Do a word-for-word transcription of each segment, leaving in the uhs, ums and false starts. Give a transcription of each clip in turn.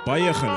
Поехали.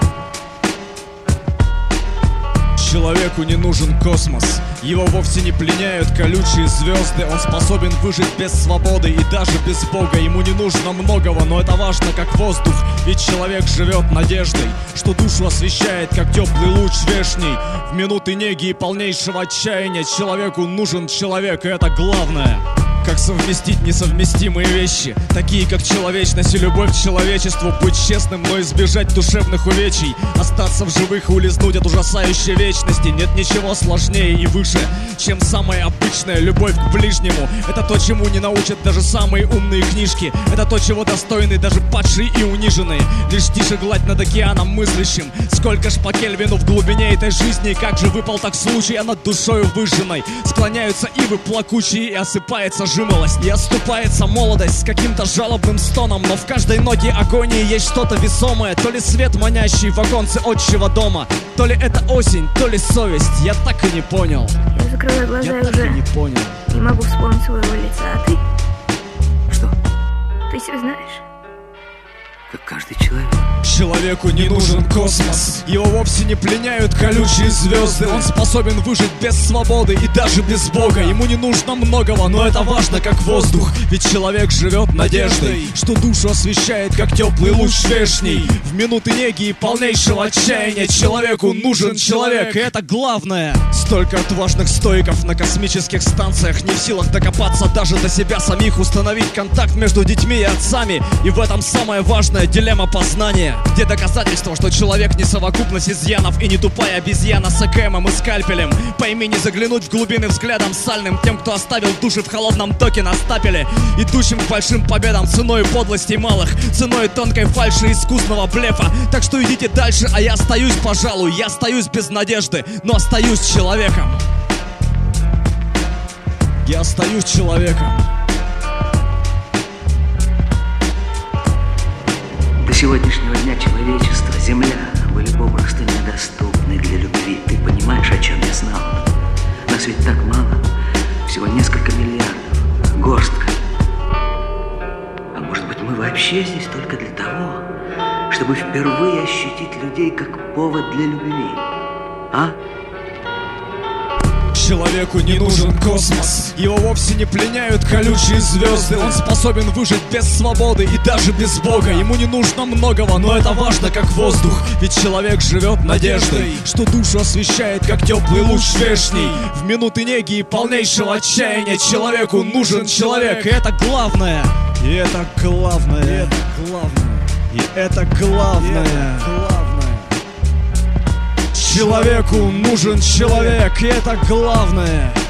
Человеку не нужен космос, его вовсе не пленяют колючие звезды. Он способен выжить без свободы и даже без Бога. Ему не нужно многого, но это важно как воздух. Ведь человек живет надеждой, что душу освещает, как теплый луч вешний. В минуты неги и полнейшего отчаяния человеку нужен человек, и это главное. Как совместить несовместимые вещи, такие как человечность и любовь к человечеству. Быть честным, но избежать душевных увечий. Остаться в живых и улизнуть от ужасающей вечности. Нет ничего сложнее и выше, чем самая обычная любовь к ближнему. Это то, чему не научат даже самые умные книжки. Это то, чего достойны даже падшие и униженные. Лишь тише гладь над океаном мыслящим. Сколько ж по Кельвину в глубине этой жизни. Как же выпал так случай, а над душою выжженной склоняются ивы плакучие и осыпается жимолость. И оступается молодость с каким-то жалобным стоном. Но в каждой ноте агонии есть что-то весомое. То ли свет, манящий в оконце отчего дома, то ли это осень, то ли совесть. Я так и не понял. Я закрываю глаза Я и так уже и не понял. не могу вспомнить своего лица. А ты? Что? Ты все знаешь? Как каждый человек. Человеку не нужен космос, его вовсе не пленяют колючие звезды. Он способен выжить без свободы и даже без Бога. Ему не нужно многого, но это важно как воздух. Ведь человек живет надеждой, что душу освещает, как теплый луч вешний. В минуты неги и полнейшего отчаяния человеку нужен человек, и это главное. Столько отважных стоиков на космических станциях не в силах докопаться даже до себя самих, установить контакт между детьми и отцами. И в этом самое важное дилемма познания, где доказательство, что человек не совокупность изъянов и не тупая обезьяна с ЭКМом и скальпелем. Пойми, не заглянуть в глубины взглядом сальным тем, кто оставил души в холодном токе на стапеле, идущим к большим победам ценой подлостей малых, ценой тонкой фальши и искусного блефа. Так что идите дальше, а я остаюсь, пожалуй, я остаюсь без надежды, но остаюсь человеком. Я остаюсь человеком. До сегодняшнего дня человечество, Земля были попросту недоступны для любви. Ты понимаешь, о чем я знал? Нас ведь так мало, всего несколько миллиардов, горстка. А может быть, мы вообще здесь только для того, чтобы впервые ощутить людей как повод для любви? А? Человеку не нужен космос, его вовсе не пленяют колючие звезды. Он способен выжить без свободы и даже без Бога. Ему не нужно многого, но это важно как воздух. Ведь человек живет надеждой, что душу освещает, как теплый луч вешний. В минуты неги и полнейшего отчаяния человеку нужен человек, и это главное. И это главное. И это главное. И это главное. Человеку нужен человек, и это главное.